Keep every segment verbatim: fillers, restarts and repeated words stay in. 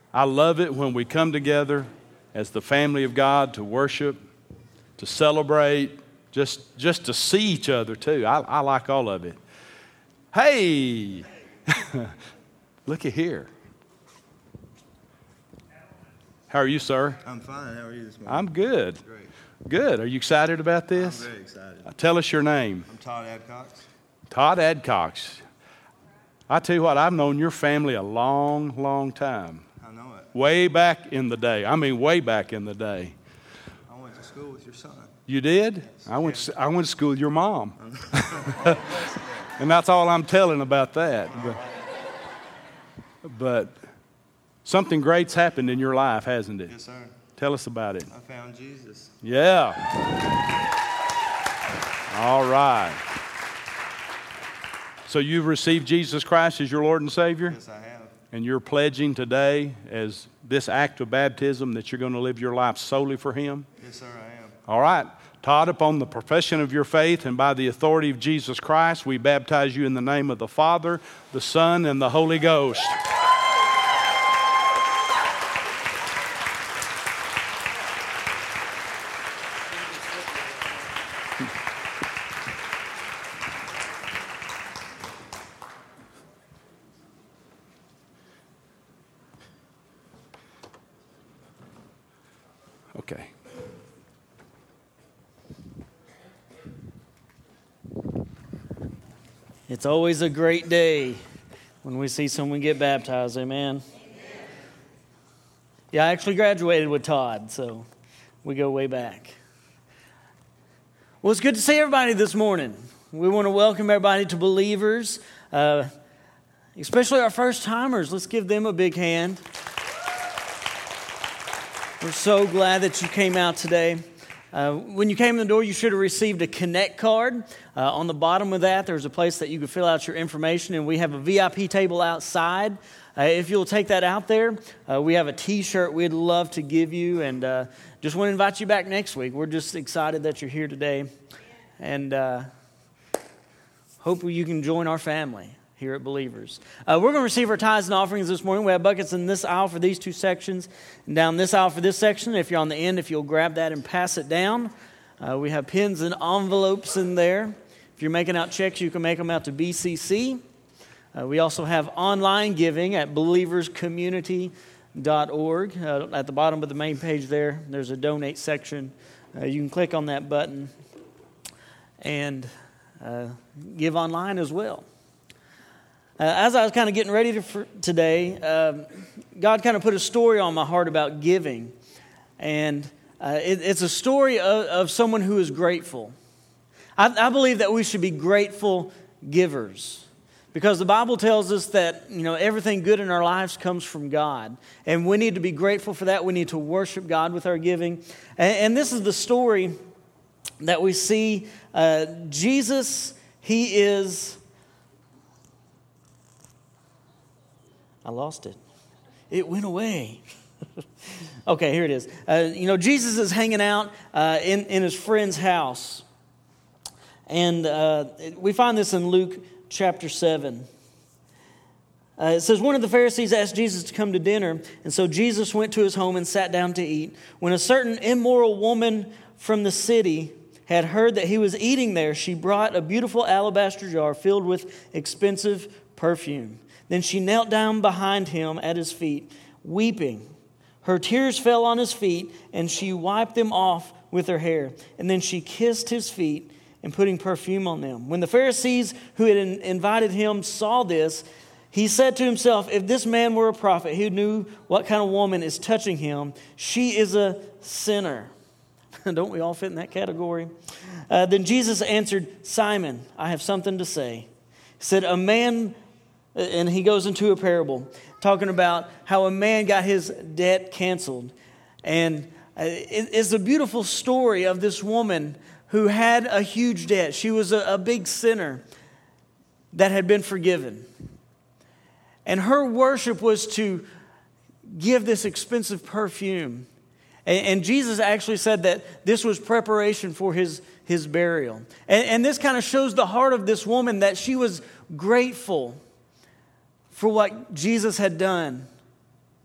I love it when we come together as the family of God to worship, to celebrate, just, just to see each other too. I, I like all of it. Hey, look at here. How are you, sir? I'm fine. How are you this morning? I'm good. Great. Good. Are you excited about this? I'm very excited. Uh, Tell us your name. I'm Todd Adcox. Todd Adcox. I tell you what, I've known your family a long, long time. I know it. Way back in the day. I mean, way back in the day. I went to school with your son. You did? Yes. I went. To, I went to school with your mom, and that's all I'm telling about that. But, but something great's happened in your life, hasn't it? Yes, sir. Tell us about it. I found Jesus. Yeah. All right. So you've received Jesus Christ as your Lord and Savior? Yes, I have. And you're pledging today as this act of baptism that you're going to live your life solely for Him? Yes, sir, I am. All right. Todd, upon the profession of your faith and by the authority of Jesus Christ, we baptize you in the name of the Father, the Son, and the Holy Ghost. Okay. It's always a great day when we see someone get baptized, amen? Amen. Yeah, I actually graduated with Todd, so we go way back. Well, it's good to see everybody this morning. We want to welcome everybody to Believers, uh, especially our first-timers. Let's give them a big hand. We're so glad that you came out today. Uh, when you came in the door, you should have received a Connect card. Uh, on the bottom of that, there's a place that you can fill out your information, and we have a V I P table outside. Uh, if you'll take that out there, uh, we have a T-shirt we'd love to give you, and uh, just want to invite you back next week. We're just excited that you're here today, and uh, hope you can join our family here at Believers. Uh, we're going to receive our tithes and offerings this morning. We have buckets in this aisle for these two sections, and down this aisle for this section. If you're on the end, if you'll grab that and pass it down. Uh, we have pens and envelopes in there. If you're making out checks, you can make them out to B C C. Uh, we also have online giving at believers community dot org. Uh, at the bottom of the main page there, there's a donate section. Uh, you can click on that button and uh, give online as well. Uh, as I was kind of getting ready to, for today, um, God kind of put a story on my heart about giving. And uh, it, it's a story of, of someone who is grateful. I, I believe that we should be grateful givers. Because the Bible tells us that, you know, everything good in our lives comes from God. And we need to be grateful for that. We need to worship God with our giving. And, and this is the story that we see. Uh, Jesus, He is... I lost it. It went away. Okay, here it is. Uh, you know, Jesus is hanging out uh, in, in his friend's house. And uh, we find this in Luke chapter seven. Uh, it says, one of the Pharisees asked Jesus to come to dinner. And so Jesus went to his home and sat down to eat. When a certain immoral woman from the city had heard that he was eating there, she brought a beautiful alabaster jar filled with expensive perfume. Then she knelt down behind him at his feet, weeping. Her tears fell on his feet, and she wiped them off with her hair. And then she kissed his feet and putting perfume on them. When the Pharisees who had invited him saw this, he said to himself, if this man were a prophet who knew what kind of woman is touching him, she is a sinner. Don't we all fit in that category? Uh, then Jesus answered, Simon, I have something to say. He said, a man... And he goes into a parable talking about how a man got his debt canceled. And it's a beautiful story of this woman who had a huge debt. She was a, a big sinner that had been forgiven. And her worship was to give this expensive perfume. And, and Jesus actually said that this was preparation for his, his burial. And, and this kind of shows the heart of this woman, that she was grateful for what Jesus had done.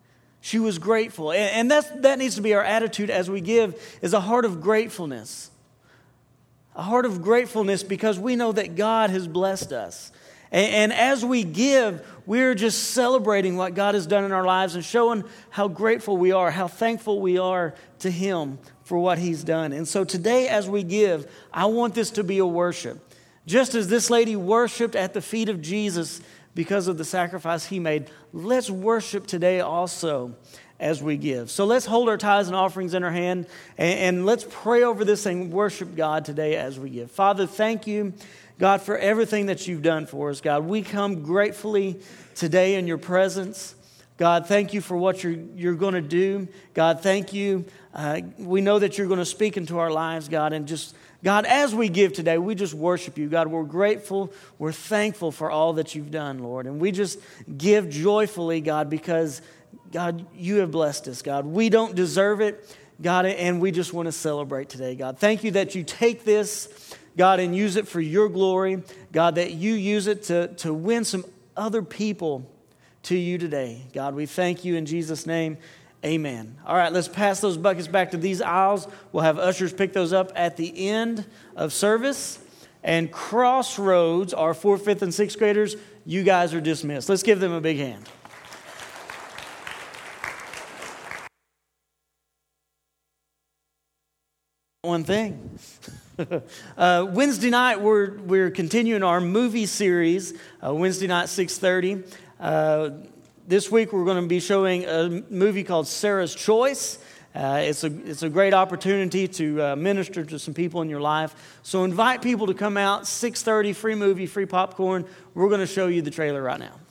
She was grateful. And, and that's, that needs to be our attitude as we give, is a heart of gratefulness. A heart of gratefulness because we know that God has blessed us. And, and as we give, we're just celebrating what God has done in our lives and showing how grateful we are, how thankful we are to Him for what He's done. And so today as we give, I want this to be a worship. Just as this lady worshiped at the feet of Jesus because of the sacrifice He made, let's worship today also as we give. So let's hold our tithes and offerings in our hand and, and let's pray over this and worship God today as we give. Father, thank you, God, for everything that you've done for us, God. We come gratefully today in your presence. God, thank you for what you're, you're going to do. God, thank you. Uh, we know that you're going to speak into our lives, God, and just, God, as we give today, we just worship you. God, we're grateful. We're thankful for all that you've done, Lord. And we just give joyfully, God, because, God, you have blessed us, God. We don't deserve it, God, and we just want to celebrate today, God. Thank you that you take this, God, and use it for your glory. God, that you use it to, to win some other people to you today. God, we thank you in Jesus' name. Amen. All right, let's pass those buckets back to these aisles. We'll have ushers pick those up at the end of service. And Crossroads, our fourth, fifth, and sixth graders, you guys are dismissed. Let's give them a big hand. One thing. uh, Wednesday night, we're we're continuing our movie series. Uh, Wednesday night, six thirty. Uh, this week, we're going to be showing a movie called Sarah's Choice. Uh, it's a it's a great opportunity to uh, minister to some people in your life. So invite people to come out. six thirty, free movie, free popcorn. We're going to show you the trailer right now.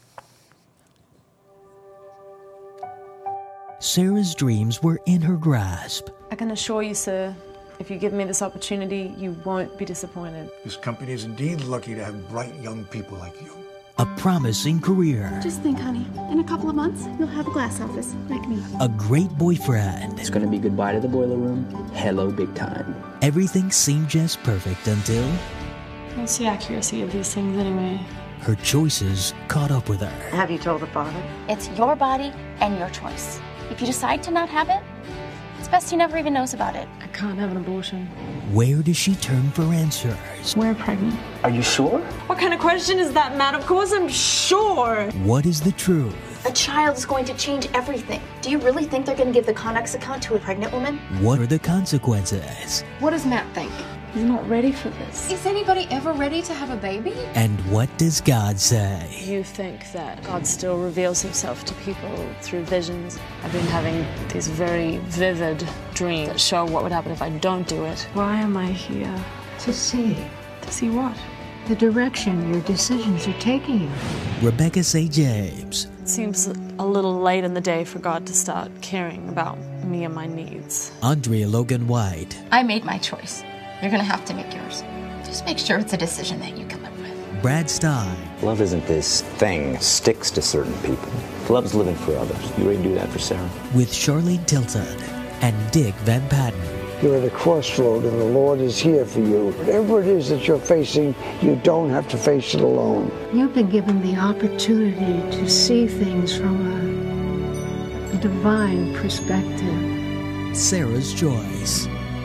Sarah's dreams were in her grasp. I can assure you, sir, if you give me this opportunity, you won't be disappointed. This company is indeed lucky to have bright young people like you. A promising career. Just think, honey, in a couple of months, you'll have a glass office like me. A great boyfriend. It's going to be goodbye to the boiler room. Hello, big time. Everything seemed just perfect until... What's the accuracy of these things anyway? Her choices caught up with her. Have you told the father? It's your body and your choice. If you decide to not have it, it's best he never even knows about it. I can't have an abortion. Where does she turn for answers? We're pregnant. Are you sure? What kind of question is that, Matt? Of course I'm sure. What is the truth? A child is going to change everything. Do you really think they're going to give the Connex account to a pregnant woman? What are the consequences? What does Matt think? He's not ready for this. Is anybody ever ready to have a baby? And what does God say? You think that God still reveals himself to people through visions. I've been having these very vivid dreams that show what would happen if I don't do it. Why am I here? To see To see what? the direction your decisions are taking you. Rebecca Saint James. It seems a little late in the day for God to start caring about me and my needs. Andrea Logan White. I made my choice. You're going to have to make yours. Just make sure it's a decision that you can live with. Brad Stein. Love isn't this thing that sticks to certain people. Love's living for others. You ready to do that for Sarah? With Charlene Tilton and Dick Van Patten. You're at a crossroad and the Lord is here for you. Whatever it is that you're facing, you don't have to face it alone. You've been given the opportunity to see things from a, a divine perspective. Sarah's Choice.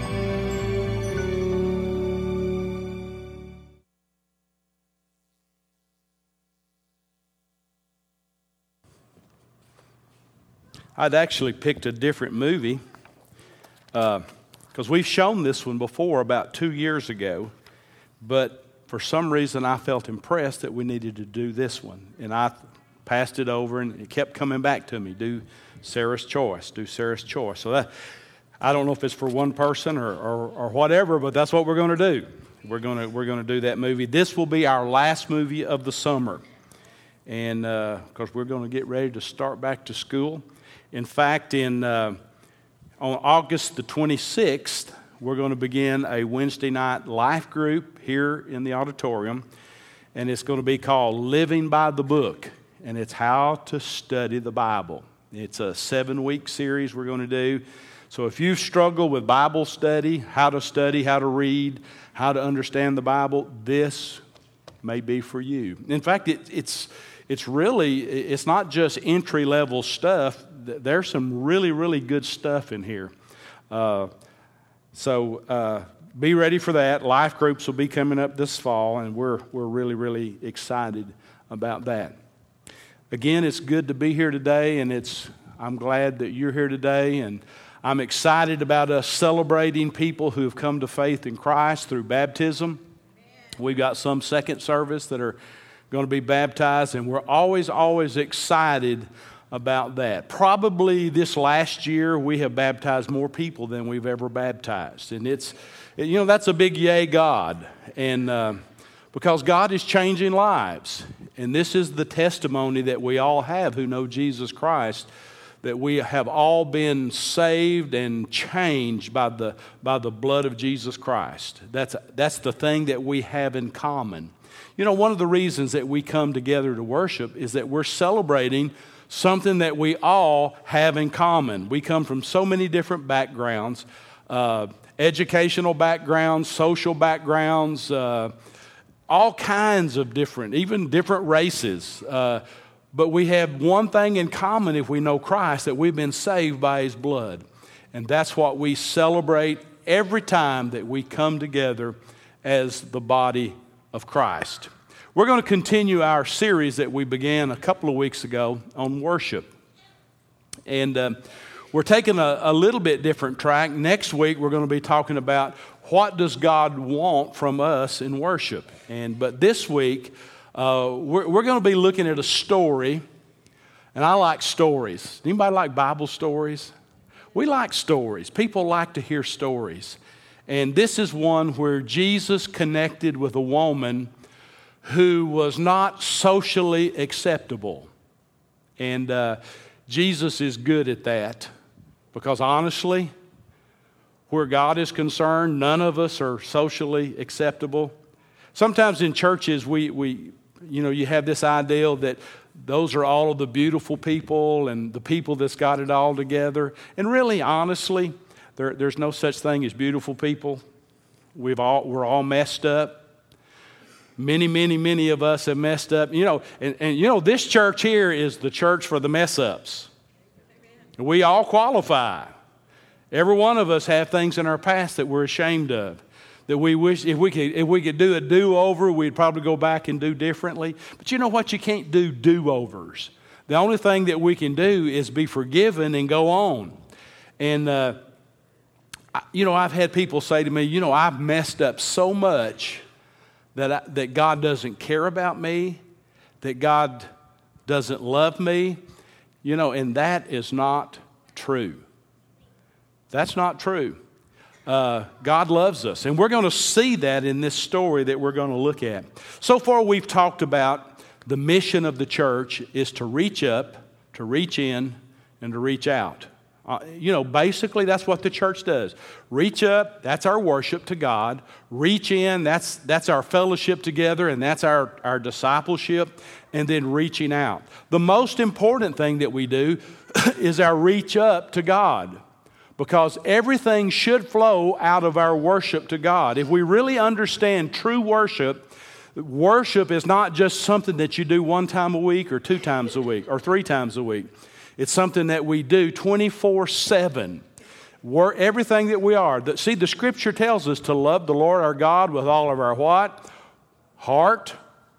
I'd actually picked a different movie because uh, we've shown this one before about two years ago, but for some reason I felt impressed that we needed to do this one, and I passed it over, and it kept coming back to me, do Sarah's Choice, do Sarah's Choice. So that, I don't know if it's for one person or, or, or whatever, but that's what we're going to do. We're going to we're going to do that movie. This will be our last movie of the summer, and because uh, we're going to get ready to start back to school. In fact, in uh, on August the twenty-sixth, we're going to begin a Wednesday night life group here in the auditorium, and it's going to be called Living by the Book, and it's how to study the Bible. It's a seven-week series we're going to do. So if you've struggled with Bible study, how to study, how to read, how to understand the Bible, this may be for you. In fact, it, it's it's really, it's not just entry-level stuff. th- there's some really, really good stuff in here. Uh, so uh, be ready for that. Life groups will be coming up this fall, and we're we're really, really excited about that. Again, it's good to be here today, and it's I'm glad that you're here today, and I'm excited about us celebrating people who have come to faith in Christ through baptism. We've got some second service that are going to be baptized, and we're always, always excited about that. Probably this last year we have baptized more people than we've ever baptized, and it's, you know, that's a big yay God, and uh, because God is changing lives, and this is the testimony that we all have who know Jesus Christ, that we have all been saved and changed by the by the blood of Jesus Christ. That's that's the thing that we have in common. You know, one of the reasons that we come together to worship is that we're celebrating something that we all have in common. We come from so many different backgrounds, uh, educational backgrounds, social backgrounds, uh, all kinds of different, even different races. Uh, But we have one thing in common if we know Christ, that we've been saved by His blood. And that's what we celebrate every time that we come together as the body of Christ. We're going to continue our series that we began a couple of weeks ago on worship. And uh, we're taking a, a little bit different track. Next week we're going to be talking about what does God want from us in worship. And but this week, Uh, we're, we're going to be looking at a story, and I like stories. Anybody like Bible stories? We like stories. People like to hear stories. And this is one where Jesus connected with a woman who was not socially acceptable. And uh, Jesus is good at that, because honestly, where God is concerned, none of us are socially acceptable. Sometimes in churches, we we You know, you have this ideal that those are all of the beautiful people and the people that's got it all together. And really, honestly, there, there's no such thing as beautiful people. We've all, we're all messed up. Many, many, many of us have messed up. You know, and, and you know, this church here is the church for the mess-ups. We all qualify. Every one of us have things in our past that we're ashamed of, that we wish if we could if we could do a do-over, we'd probably go back and do differently. But you know what? You can't do do-overs. The only thing that we can do is be forgiven and go on. And, uh, I, you know, I've had people say to me, you know, I've messed up so much that I, that God doesn't care about me, that God doesn't love me. You know, and that is not true. That's not true. Uh, God loves us. And we're going to see that in this story that we're going to look at. So far we've talked about the mission of the church is to reach up, to reach in, and to reach out. Uh, you know, basically that's what the church does. Reach up, that's our worship to God. Reach in, that's that's our fellowship together, and that's our, our discipleship. And then reaching out. The most important thing that we do is our reach up to God. Because everything should flow out of our worship to God. If we really understand true worship, worship is not just something that you do one time a week or two times a week or three times a week. It's something that we do twenty-four seven. Everything that we are. See, the Scripture tells us to love the Lord our God with all of our what? Heart,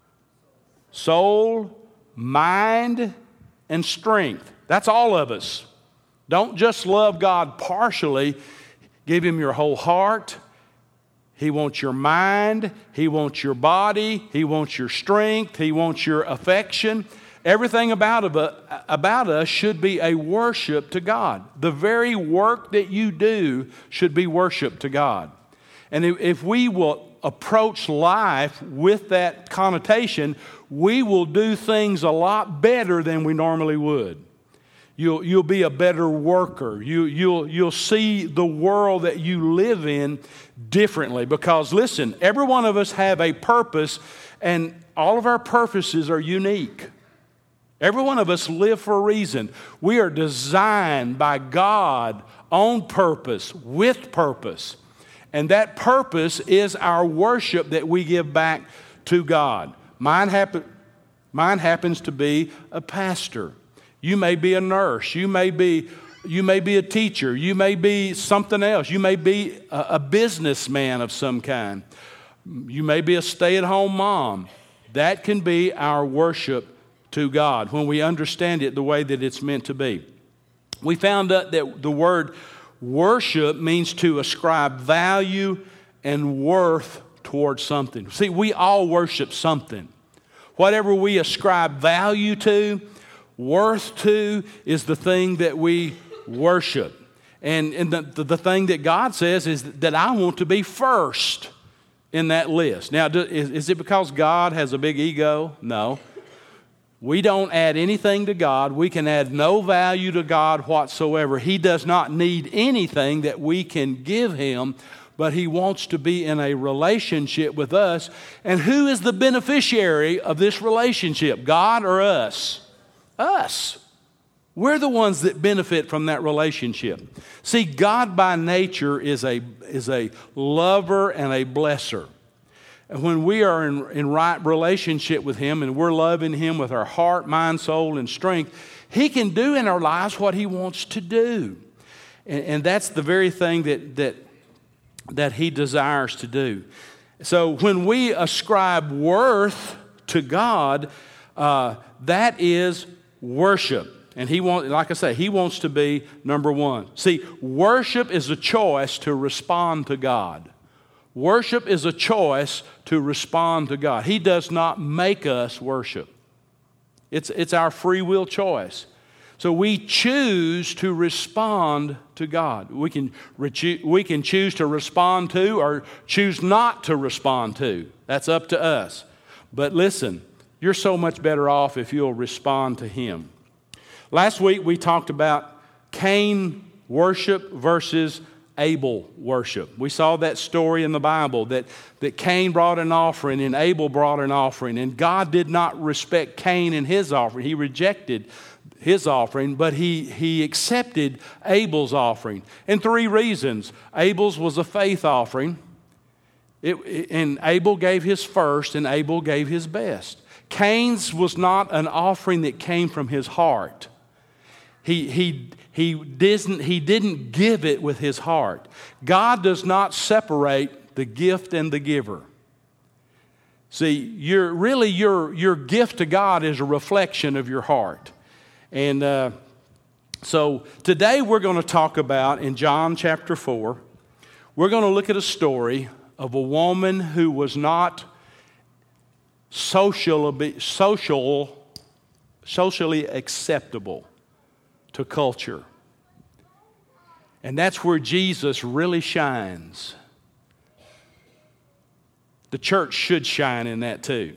soul, mind, and strength. That's all of us. Don't just love God partially. Give Him your whole heart. He wants your mind. He wants your body. He wants your strength. He wants your affection. Everything about, about us should be a worship to God. The very work that you do should be worship to God. And if we will approach life with that connotation, we will do things a lot better than we normally would. You'll, you'll be a better worker. You, you'll, you'll see the world that you live in differently. Because listen, every one of us have a purpose, and all of our purposes are unique. Every one of us live for a reason. We are designed by God on purpose, with purpose. And that purpose is our worship that we give back to God. Mine, happen, mine happens to be a pastor. You may be a nurse. You may be, you may be a teacher. You may be something else. You may be a, a businessman of some kind. You may be a stay-at-home mom. That can be our worship to God when we understand it the way that it's meant to be. We found out that the word worship means to ascribe value and worth towards something. See, we all worship something. Whatever we ascribe value to, worth to, is the thing that we worship. And, and the, the, the thing that God says is that I want to be first in that list. Now, do, is, is it because God has a big ego? No. We don't add anything to God. We can add no value to God whatsoever. He does not need anything that we can give Him, but He wants to be in a relationship with us. And who is the beneficiary of this relationship, God or us? Us. We're the ones that benefit from that relationship. See, God by nature is a, is a lover and a blesser. And when we are in, in right relationship with Him and we're loving Him with our heart, mind, soul, and strength, He can do in our lives what He wants to do. And, and that's the very thing that, that, that He desires to do. So when we ascribe worth to God, uh, that is worship. And He wants, like I say, He wants to be number one. See, worship is a choice to respond to God. Worship is a choice to respond to God. He does not make us worship. It's, it's our free will choice. So we choose to respond to God. We can, we can choose to respond to or choose not to respond to. That's up to us. But listen, you're so much better off if you'll respond to Him. Last week we talked about Cain worship versus Abel worship. We saw that story in the Bible that, that Cain brought an offering and Abel brought an offering. And God did not respect Cain and his offering. He rejected his offering, but he, he accepted Abel's offering. And three reasons. Abel's was a faith offering. It, and Abel gave his first and Abel gave his best. Cain's was not an offering that came from his heart. He, he, he, didn't, he didn't give it with his heart. God does not separate the gift and the giver. See, you're, really your, your gift to God is a reflection of your heart. And uh, so today we're going to talk about, in John chapter four, we're going to look at a story of a woman who was not social, social, socially acceptable to culture. And that's where Jesus really shines. The church should shine in that too.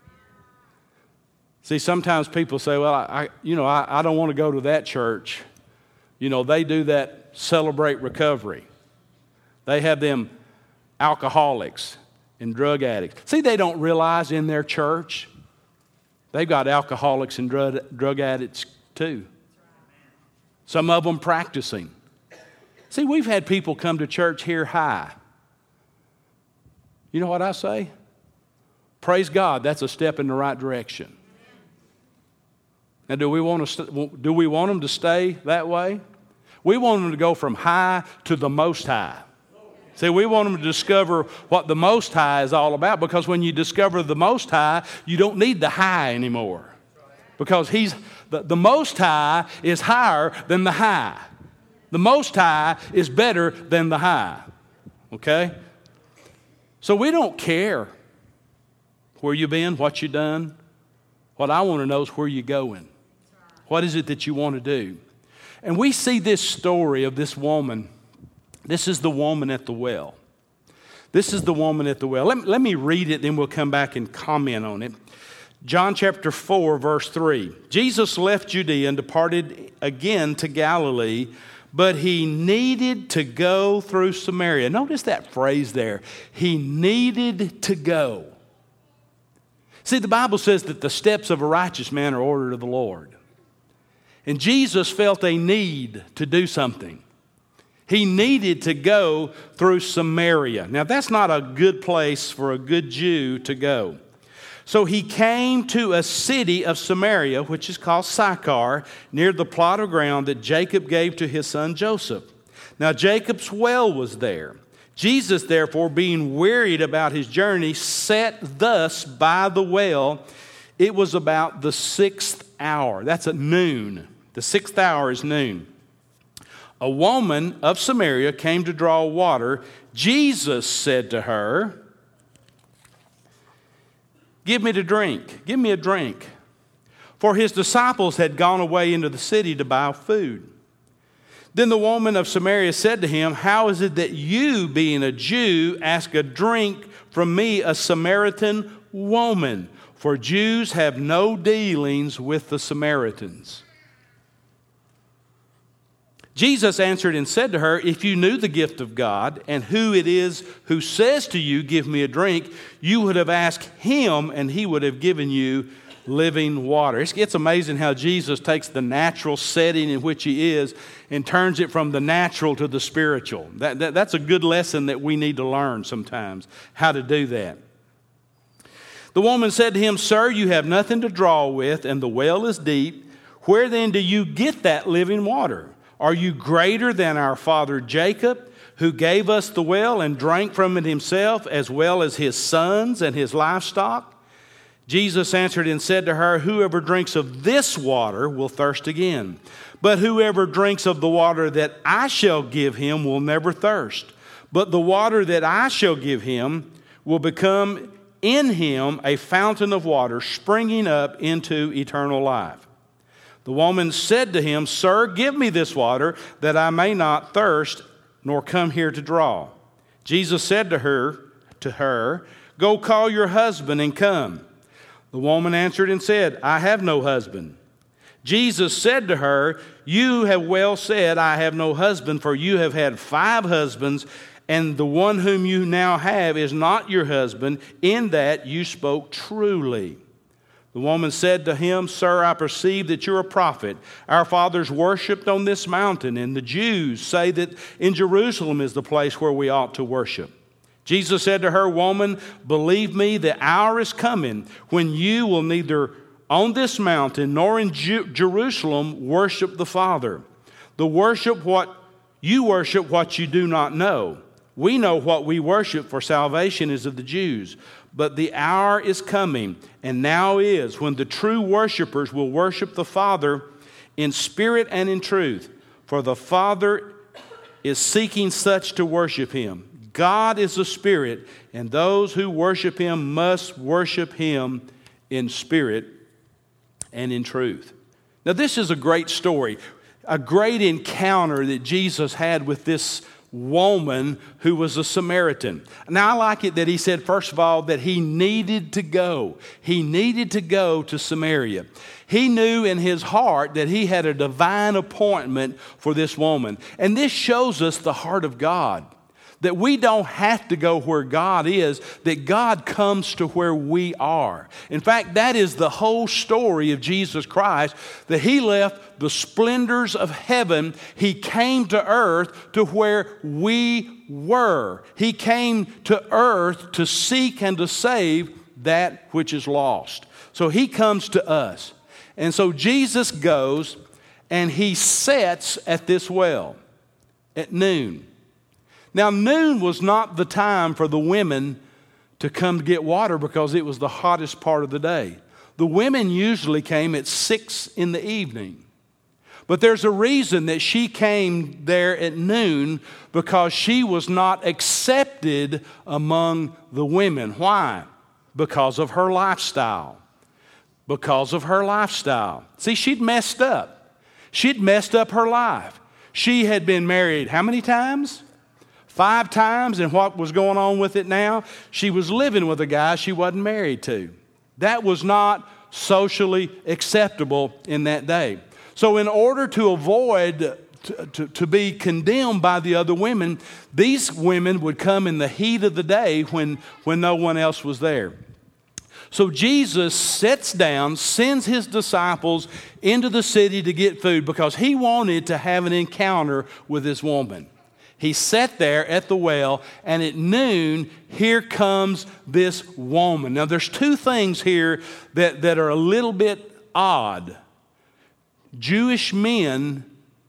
See, sometimes people say, well, I, you know, I, I don't want to go to that church. You know, they do that Celebrate Recovery. They have them alcoholics and drug addicts. See, they don't realize in their church, they've got alcoholics and drug, drug addicts too. Some of them practicing. See, we've had people come to church here high. You know what I say? Praise God, that's a step in the right direction. Now, do we want to do we want them to stay that way? We want them to go from high to the most high. See, we want them to discover what the Most High is all about, because when you discover the Most High, you don't need the high anymore. Because he's the, the Most High is higher than the high. The Most High is better than the high. Okay? So we don't care where you've been, what you've done. What I want to know is where you're going. What is it that you want to do? And we see this story of this woman. This is the woman at the well. This is the woman at the well. Let me, let me read it, then we'll come back and comment on it. John chapter four, verse three. Jesus left Judea and departed again to Galilee, but he needed to go through Samaria. Notice that phrase there. He needed to go. See, the Bible says that the steps of a righteous man are ordered of the Lord. And Jesus felt a need to do something. He needed to go through Samaria. Now, that's not a good place for a good Jew to go. So he came to a city of Samaria, which is called Sychar, near the plot of ground that Jacob gave to his son Joseph. Now Jacob's well was there. Jesus, therefore, being wearied about his journey, sat thus by the well. It was about the sixth hour. That's at noon. The sixth hour is noon. A woman of Samaria came to draw water. Jesus said to her, "Give me to drink. Give me a drink." For his disciples had gone away into the city to buy food. Then the woman of Samaria said to him, "How is it that you, being a Jew, ask a drink from me, a Samaritan woman? For Jews have no dealings with the Samaritans." Jesus answered and said to her, "If you knew the gift of God and who it is who says to you, 'Give me a drink,' you would have asked him and he would have given you living water." It's, it's amazing how Jesus takes the natural setting in which he is and turns it from the natural to the spiritual. That, that, that's a good lesson that we need to learn sometimes, how to do that. The woman said to him, "Sir, you have nothing to draw with, and the well is deep. Where then do you get that living water? Are you greater than our father Jacob, who gave us the well and drank from it himself, as well as his sons and his livestock?" Jesus answered and said to her, "Whoever drinks of this water will thirst again. But whoever drinks of the water that I shall give him will never thirst. But the water that I shall give him will become in him a fountain of water springing up into eternal life." The woman said to him, "Sir, give me this water, that I may not thirst, nor come here to draw." Jesus said to her, to her, "Go call your husband and come." The woman answered and said, "I have no husband." Jesus said to her, "You have well said, 'I have no husband,' for you have had five husbands, and the one whom you now have is not your husband. In that you spoke truly." The woman said to him, "Sir, I perceive that you're a prophet. Our fathers worshipped on this mountain, and the Jews say that in Jerusalem is the place where we ought to worship." Jesus said to her, "Woman, believe me, the hour is coming when you will neither on this mountain nor in Ju- Jerusalem worship the Father. The worship what you worship what you do not know. We know what we worship, for salvation is of the Jews. But the hour is coming, and now is, when the true worshipers will worship the Father in spirit and in truth. For the Father is seeking such to worship him. God is a spirit, and those who worship him must worship him in spirit and in truth." Now, this is a great story, a great encounter that Jesus had with this woman who was a Samaritan. Now, I like it that he said, first of all, that he needed to go. He needed to go to Samaria. He knew in his heart that he had a divine appointment for this woman. And this shows us the heart of God. That we don't have to go where God is, that God comes to where we are. In fact, that is the whole story of Jesus Christ, that he left the splendors of heaven. He came to earth to where we were. He came to earth to seek and to save that which is lost. So he comes to us. And so Jesus goes and he sits at this well at noon. Now, noon was not the time for the women to come to get water because it was the hottest part of the day. The women usually came at six in the evening. But there's a reason that she came there at noon, because she was not accepted among the women. Why? Because of her lifestyle. Because of her lifestyle. See, she'd messed up. She'd messed up her life. She had been married how many times? Five times, and what was going on with it now? She was living with a guy she wasn't married to. That was not socially acceptable in that day. So in order to avoid to, to, to be condemned by the other women, these women would come in the heat of the day when, when no one else was there. So Jesus sits down, sends his disciples into the city to get food because he wanted to have an encounter with this woman. He sat there at the well, and at noon, here comes this woman. Now, there's two things here that, that are a little bit odd. Jewish men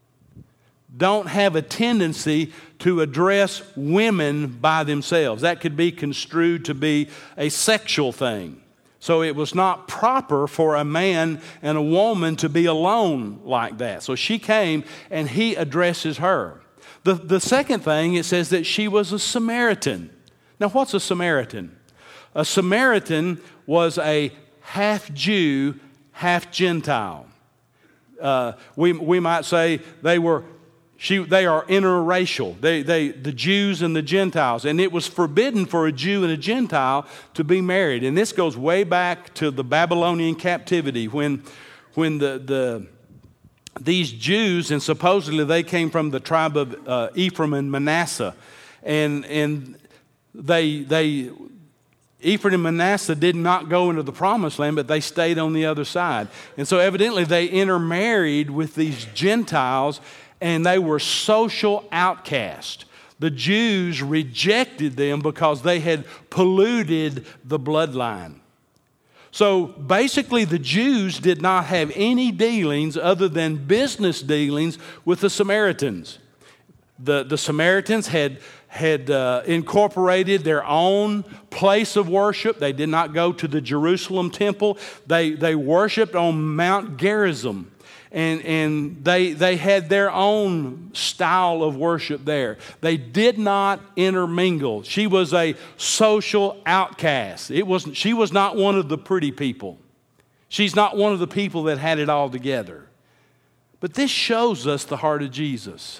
don't have a tendency to address women by themselves. That could be construed to be a sexual thing. So it was not proper for a man and a woman to be alone like that. So she came and he addresses her. The, the second thing, it says that she was a Samaritan. Now, what's a Samaritan? A Samaritan was a half Jew, half Gentile. Uh, we, we might say they were She, they are interracial, they, they, the Jews and the Gentiles. And it was forbidden for a Jew and a Gentile to be married. And this goes way back to the Babylonian captivity when, when the, the, these Jews, and supposedly they came from the tribe of uh, Ephraim and Manasseh. And, and they, they, Ephraim and Manasseh did not go into the promised land, but they stayed on the other side. And so evidently they intermarried with these Gentiles, and they were social outcasts. The Jews rejected them because they had polluted the bloodline. So basically the Jews did not have any dealings other than business dealings with the Samaritans. The, the Samaritans had, had uh, incorporated their own place of worship. They did not go to the Jerusalem temple. They, they worshiped on Mount Gerizim. And, and they, they had their own style of worship there. They did not intermingle. She was a social outcast. It wasn't, she was not one of the pretty people. She's not one of the people that had it all together. But this shows us the heart of Jesus.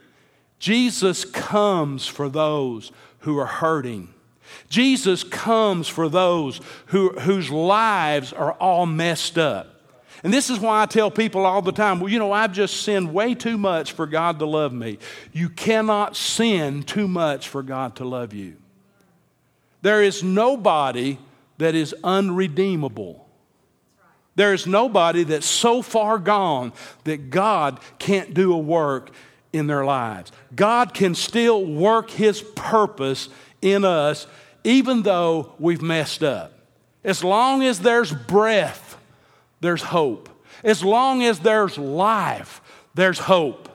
Jesus comes for those who are hurting. Jesus comes for those who, whose lives are all messed up. And this is why I tell people all the time, well, you know, I've just sinned way too much for God to love me. You cannot sin too much for God to love you. There is nobody that is unredeemable. There is nobody that's so far gone that God can't do a work in their lives. God can still work His purpose in us even though we've messed up. As long as there's breath, there's hope. As long as there's life, there's hope.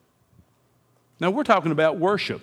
Now, we're talking about worship.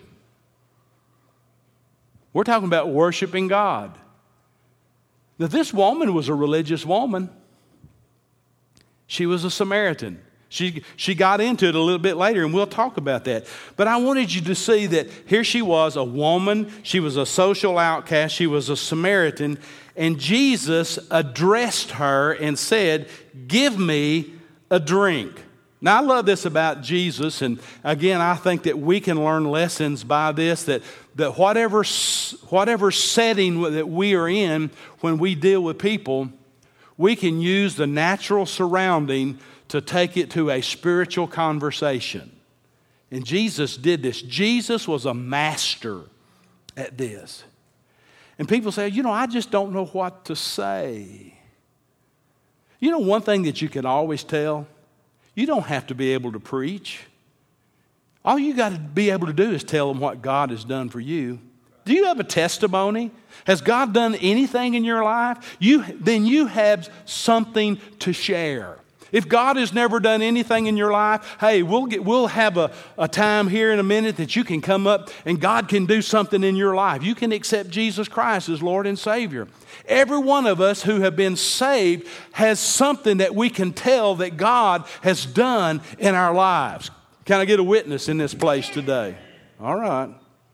We're talking about worshiping God. Now, this woman was a religious woman. She was a Samaritan. She, she got into it a little bit later, and we'll talk about that. But I wanted you to see that here she was, a woman. She was a social outcast. She was a Samaritan. And Jesus addressed her and said, "Give me a drink." Now, I love this about Jesus. And again, I think that we can learn lessons by this, that, that whatever, whatever setting that we are in when we deal with people, we can use the natural surrounding to take it to a spiritual conversation. And Jesus did this. Jesus was a master at this. And people say, you know, I just don't know what to say. You know, one thing that you can always tell, you don't have to be able to preach. All you got to be able to do is tell them what God has done for you. Do you have a testimony? Has God done anything in your life? You, then you have something to share. If God has never done anything in your life, hey, we'll get, we'll have a, a time here in a minute that you can come up and God can do something in your life. You can accept Jesus Christ as Lord and Savior. Every one of us who have been saved has something that we can tell that God has done in our lives. Can I get a witness in this place today? All right.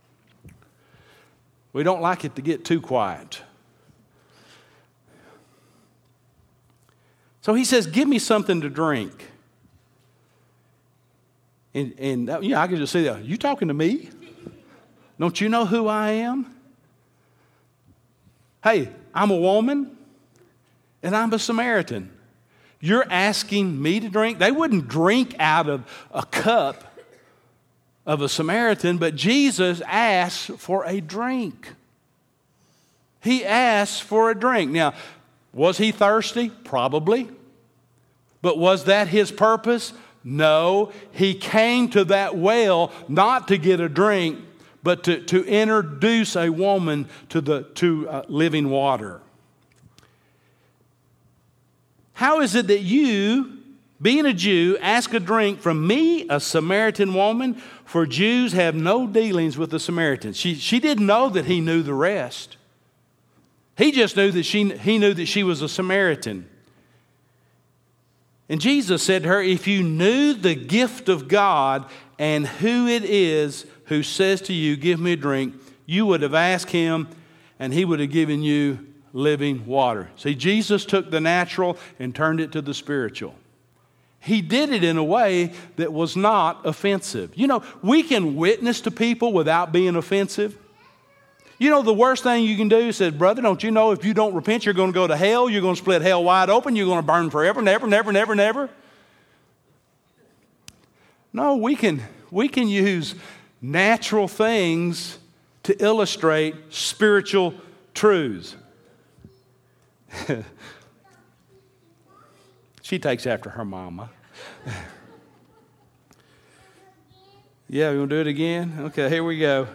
We don't like it to get too quiet. So he says, "Give me something to drink." And, and yeah, I can just say that. You talking to me? Don't you know who I am? Hey, I'm a woman, and I'm a Samaritan. You're asking me to drink? They wouldn't drink out of a cup of a Samaritan, but Jesus asked for a drink. He asked for a drink. Now, was he thirsty? Probably. But was that his purpose? No, he came to that well not to get a drink, but to, to introduce a woman to, the, to uh, living water. How is it that you, being a Jew, ask a drink from me, a Samaritan woman? For Jews have no dealings with the Samaritans. She, she didn't know that he knew the rest. He just knew that she, he knew that she was a Samaritan. And Jesus said to her, if you knew the gift of God and who it is who says to you, give me a drink, you would have asked him and he would have given you living water. See, Jesus took the natural and turned it to the spiritual. He did it in a way that was not offensive. You know, we can witness to people without being offensive. You know, the worst thing you can do is say, brother, don't you know if you don't repent, you're going to go to hell, you're going to split hell wide open, you're going to burn forever, never, never, never, never. No, we can, we can use natural things to illustrate spiritual truths. She takes after her mama. Yeah, we want to do it again? Okay, here we go.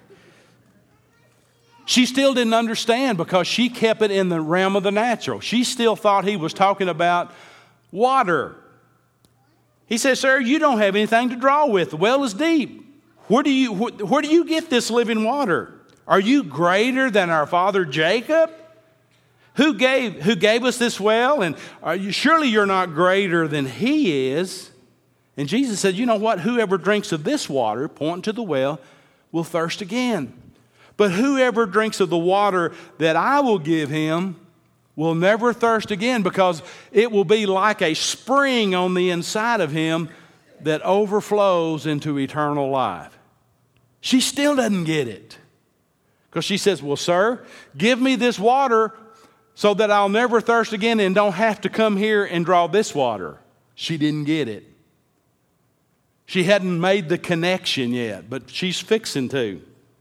She still didn't understand because she kept it in the realm of the natural. She still thought he was talking about water. He says, sir, you don't have anything to draw with. The well is deep. Where do you, where, where do you get this living water? Are you greater than our father Jacob? Who gave, who gave us this well? And are you, surely you're not greater than he is. And Jesus said, you know what? Whoever drinks of this water, pointing to the well, will thirst again. But whoever drinks of the water that I will give him will never thirst again, because it will be like a spring on the inside of him that overflows into eternal life. She still doesn't get it. Because she says, well, sir, give me this water so that I'll never thirst again and don't have to come here and draw this water. She didn't get it. She hadn't made the connection yet, but she's fixing to.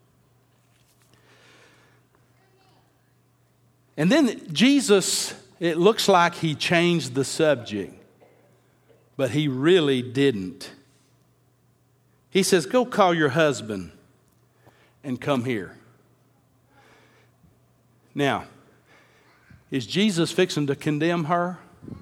And then Jesus, it looks like he changed the subject, but he really didn't. He says, go call your husband and come here. Now, is Jesus fixing to condemn her?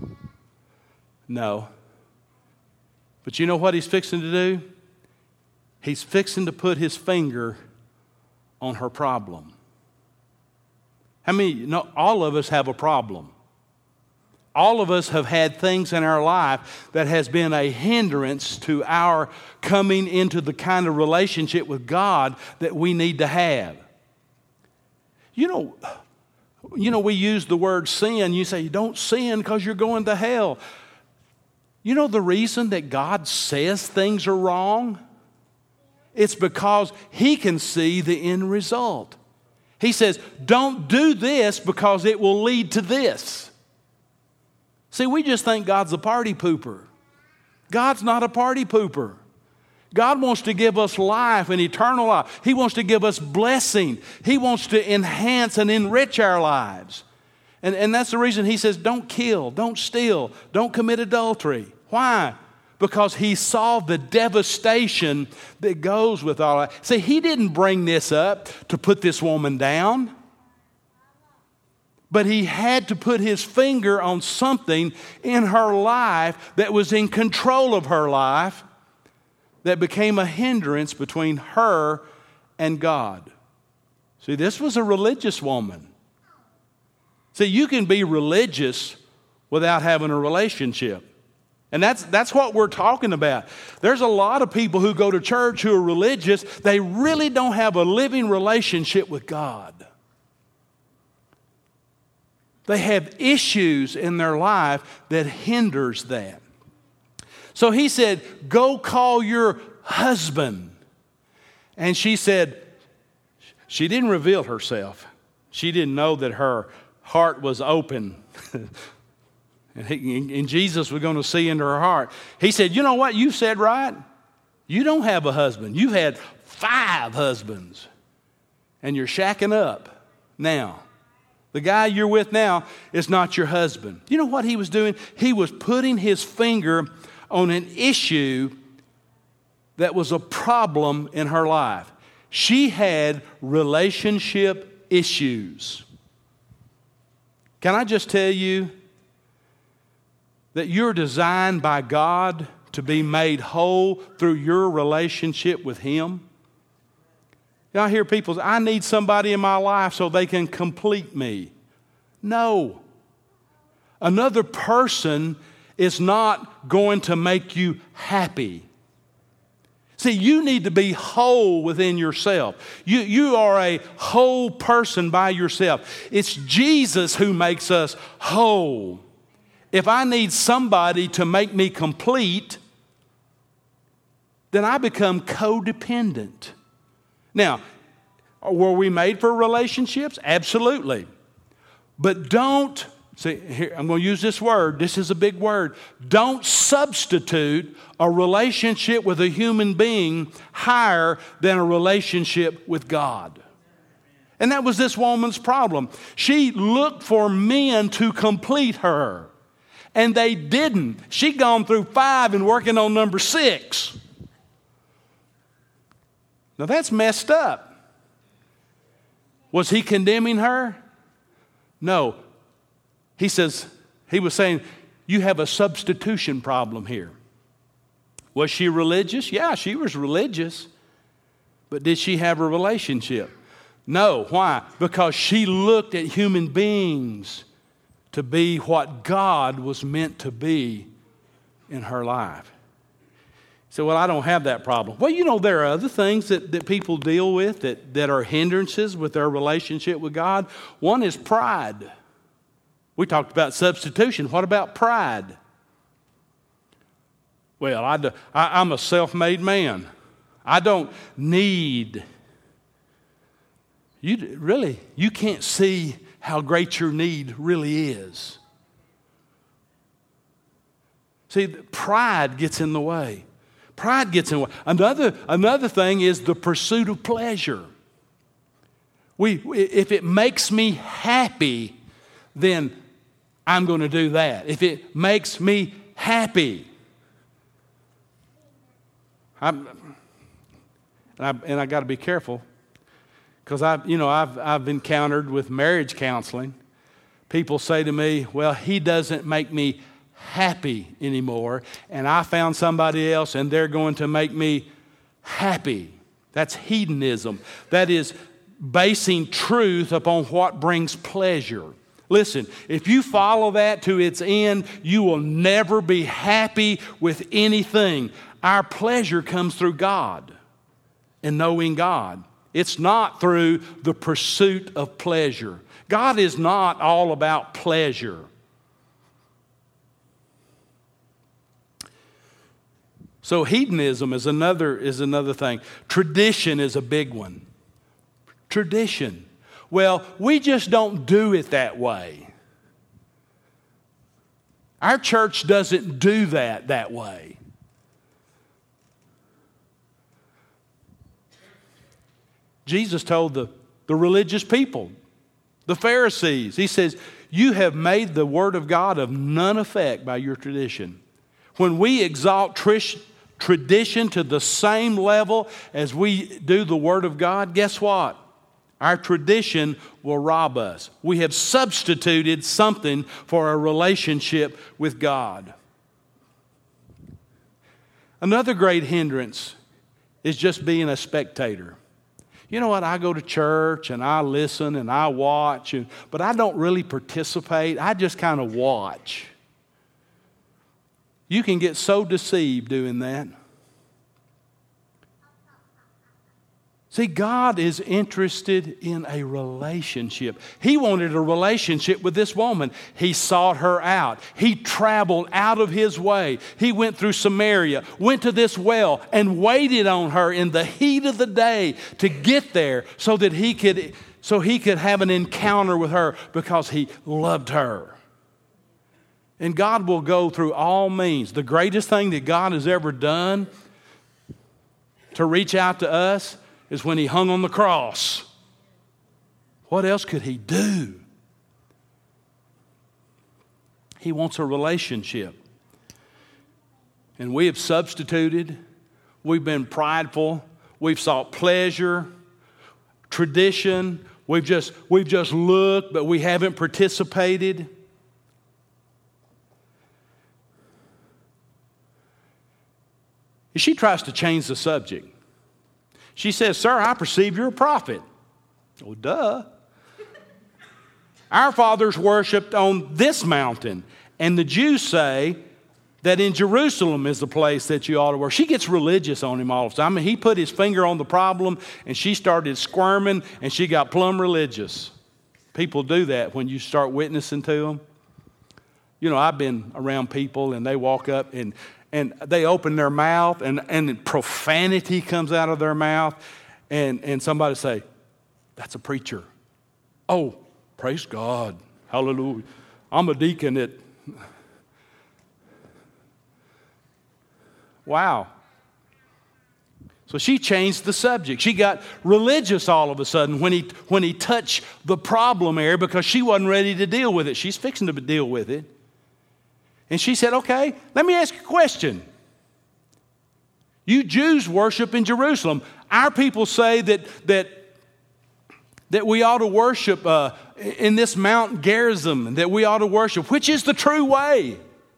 No. But you know what he's fixing to do? He's fixing to put his finger on her problem. I mean, no, all of us have a problem. All of us have had things in our life that has been a hindrance to our coming into the kind of relationship with God that we need to have. You know, you know, we use the word sin. You say, don't sin because you're going to hell. You know the reason that God says things are wrong? It's because he can see the end result. He says, don't do this because it will lead to this. See, we just think God's a party pooper. God's not a party pooper. God wants to give us life and eternal life. He wants to give us blessing. He wants to enhance and enrich our lives. And, and that's the reason he says, don't kill, don't steal, don't commit adultery. Why? Because he saw the devastation that goes with all that. See, he didn't bring this up to put this woman down. But he had to put his finger on something in her life that was in control of her life that became a hindrance between her and God. See, this was a religious woman. See, you can be religious without having a relationship. And that's, that's what we're talking about. There's a lot of people who go to church who are religious. They really don't have a living relationship with God. They have issues in their life that hinders that. So he said, go call your husband. And she said, she didn't reveal herself. She didn't know that her heart was open. And, he, and Jesus was going to see into her heart. He said, you know what? You said right. You don't have a husband. You've had five husbands. And you're shacking up now. The guy you're with now is not your husband. You know what he was doing? He was putting his finger on an issue that was a problem in her life. She had relationship issues. Can I just tell you that you're designed by God to be made whole through your relationship with Him? You know, I hear people say, I need somebody in my life so they can complete me. No. Another person is not going to make you happy. See, you need to be whole within yourself. You, you are a whole person by yourself. It's Jesus who makes us whole. If I need somebody to make me complete, then I become codependent. Now, were we made for relationships? Absolutely. But don't, see, here, I'm going to use this word. This is a big word. Don't substitute a relationship with a human being higher than a relationship with God. And that was this woman's problem. She looked for men to complete her, and they didn't. She'd gone through five and working on number six. Now that's messed up. Was he condemning her? No. He says, he was saying, you have a substitution problem here. Was she religious? Yeah, she was religious. But did she have a relationship? No. Why? Because she looked at human beings to be what God was meant to be in her life. So, well, I don't have that problem. Well, you know, there are other things that, that people deal with that, that are hindrances with their relationship with God. One is pride. We talked about substitution. What about pride? Well, I, do, I, I'm a self-made man. I don't need. You really, you can't see how great your need really is. See, pride gets in the way. Pride gets in the way. Another, another thing is the pursuit of pleasure. We, if it makes me happy, then I'm going to do that. If it makes me happy. I'm, and I, and I got to be careful because I've, you know, I've, I've encountered with marriage counseling. People say to me, well, he doesn't make me happy anymore, and I found somebody else and they're going to make me happy. That's hedonism. That is basing truth upon what brings pleasure. Listen, if you follow that to its end, you will never be happy with anything. Our pleasure comes through God and knowing God. It's not through the pursuit of pleasure. God is not all about pleasure. So hedonism is another, is another thing. Tradition is a big one. Tradition. Well, we just don't do it that way. Our church doesn't do that that way. Jesus told the, the religious people, the Pharisees, he says, you have made the word of God of none effect by your tradition. When we exalt trish, tradition to the same level as we do the word of God, guess what? Our tradition will rob us. We have substituted something for a relationship with God. Another great hindrance is just being a spectator. You know what? I go to church and I listen and I watch, and, but I don't really participate. I just kind of watch. You can get so deceived doing that. See, God is interested in a relationship. He wanted a relationship with this woman. He sought her out. He traveled out of his way. He went through Samaria, went to this well, and waited on her in the heat of the day to get there so that he could, so he could have an encounter with her because he loved her. And God will go through all means. The greatest thing that God has ever done to reach out to us is when he hung on the cross. What else could he do? He wants a relationship. and we have substituted. We've been prideful. We've sought pleasure, tradition. We've just, we've just looked, but we haven't participated. She tries to change the subject. She says, "Sir, I perceive you're a prophet." Oh, duh. "Our fathers worshipped on this mountain, and the Jews say that in Jerusalem is the place that you ought to worship." She gets religious on him all the time. I mean, he put his finger on the problem, and she started squirming, and she got plumb religious. People do that when you start witnessing to them. You know, I've been around people, and they walk up, and, and they open their mouth, and, and profanity comes out of their mouth, and, and somebody say, "That's a preacher." "Oh, praise God. Hallelujah. I'm a deacon at..." Wow. So she changed the subject. She got religious all of a sudden when he, when he touched the problem area because she wasn't ready to deal with it. She's fixing to deal with it. And she said, "Okay, let me ask you a question. You Jews worship in Jerusalem. Our people say that, that, that we ought to worship uh, in this Mount Gerizim, that we ought to worship. Which is the true way?"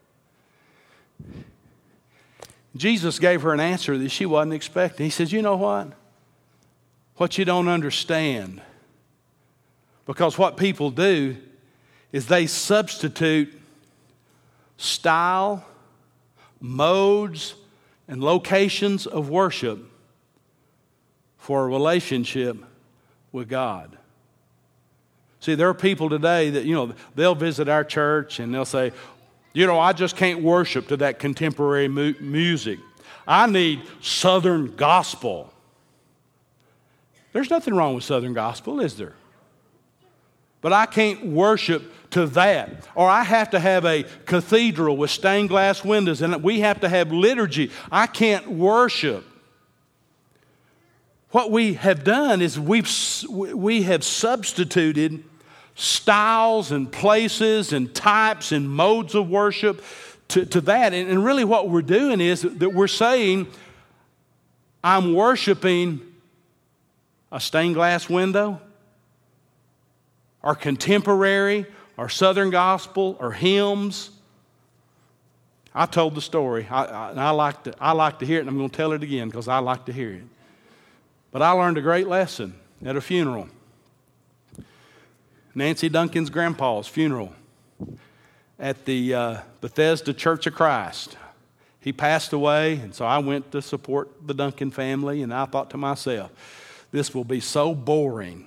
Jesus gave her an answer that she wasn't expecting. He says, "You know what? What you don't understand, because what people do is they substitute style, modes, and locations of worship for a relationship with God." See, there are people today that, you know, they'll visit our church and they'll say, "You know, I just can't worship to that contemporary mu- music. I need Southern gospel." There's nothing wrong with Southern gospel, is there? But I can't worship to that. Or I have to have a cathedral with stained glass windows and we have to have liturgy. I can't worship. What we have done is we've, we have substituted styles and places and types and modes of worship to, to that. And, and really what we're doing is that we're saying, I'm worshiping a stained glass window, or contemporary, or Southern gospel, or hymns. I told the story. I, I, and I, like to, I like to hear it, and I'm going to tell it again because I like to hear it. But I learned a great lesson at a funeral. Nancy Duncan's grandpa's funeral at the uh, Bethesda Church of Christ. He passed away, and so I went to support the Duncan family, and I thought to myself, this will be so boring.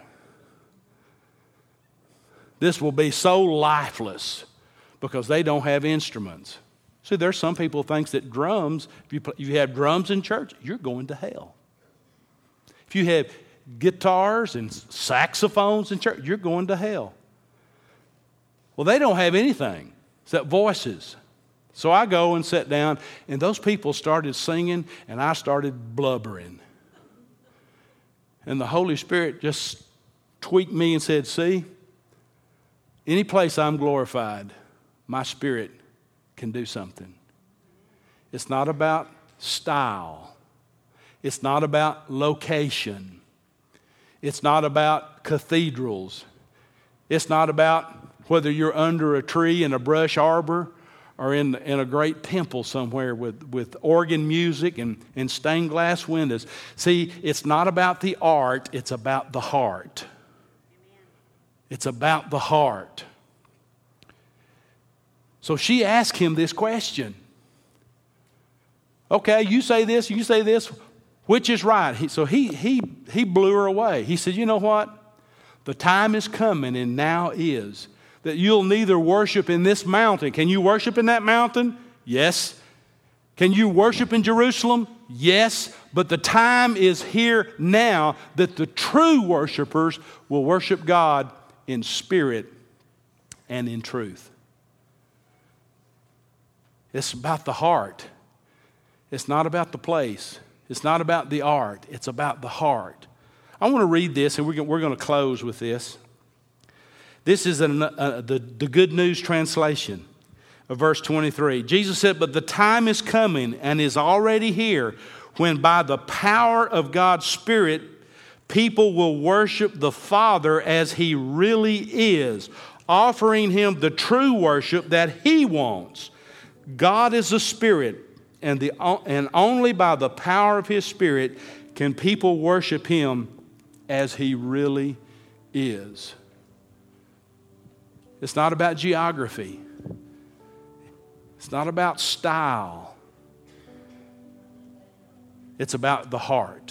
This will be so lifeless because they don't have instruments. See, there's some people who think that drums, if you, play, if you have drums in church, you're going to hell. If you have guitars and saxophones in church, you're going to hell. Well, they don't have anything except voices. So I go and sit down, and those people started singing, and I started blubbering. And the Holy Spirit just tweaked me and said, "See, any place I'm glorified, my spirit can do something. It's not about style. It's not about location. It's not about cathedrals. It's not about whether you're under a tree in a brush arbor or in, in a great temple somewhere with, with organ music and, and stained glass windows. See, it's not about the art, it's about the heart. It's about the heart. So she asked him this question. Okay, you say this, you say this. Which is right? He, so he, he, he blew her away. He said, "You know what? The time is coming, and now is, that you'll neither worship in this mountain." Can you worship in that mountain? Yes. Can you worship in Jerusalem? Yes. But the time is here now that the true worshipers will worship God in spirit and in truth. It's about the heart. It's not about the place. It's not about the art. It's about the heart. I want to read this, and we're going to close with this. This is an, uh, the, the Good News translation. of verse twenty-three. Jesus said, "But the time is coming and is already here when by the power of God's Spirit, people will worship the Father as He really is, offering Him the true worship that He wants. God is a Spirit, and, the, and only by the power of His Spirit can people worship Him as He really is." It's not about geography. It's not about style. It's about the heart.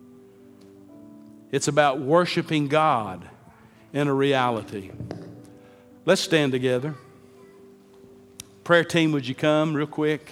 It's about worshiping God in a reality. Let's stand together. Prayer team, would you come real quick?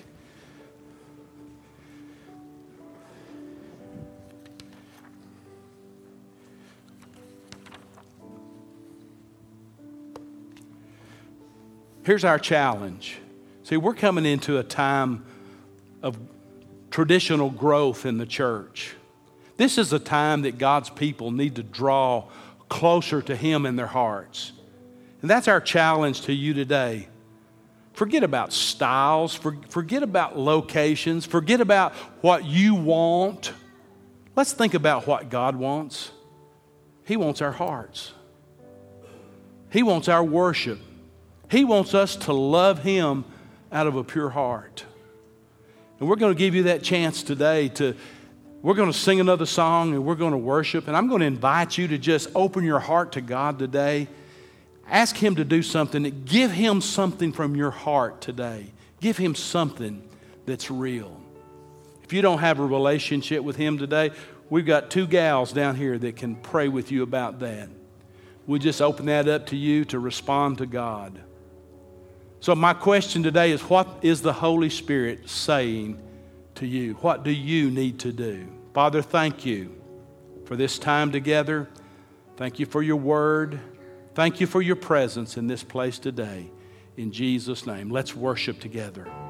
Here's our challenge. See, we're coming into a time of traditional growth in the church. This is a time that God's people need to draw closer to Him in their hearts. And that's our challenge to you today. Forget about styles. Forget about locations. Forget about what you want. Let's think about what God wants. He wants our hearts. He wants our worship. He wants us to love Him out of a pure heart. And we're going to give you that chance today to, we're going to sing another song and we're going to worship. And I'm going to invite you to just open your heart to God today. Ask Him to do something. Give Him something from your heart today. Give Him something that's real. If you don't have a relationship with Him today, we've got two gals down here that can pray with you about that. We'll just open that up to you to respond to God. So my question today is, what is the Holy Spirit saying to you? What do you need to do? Father, thank you for this time together. Thank you for your word. Thank you for your presence in this place today. In Jesus' name, let's worship together.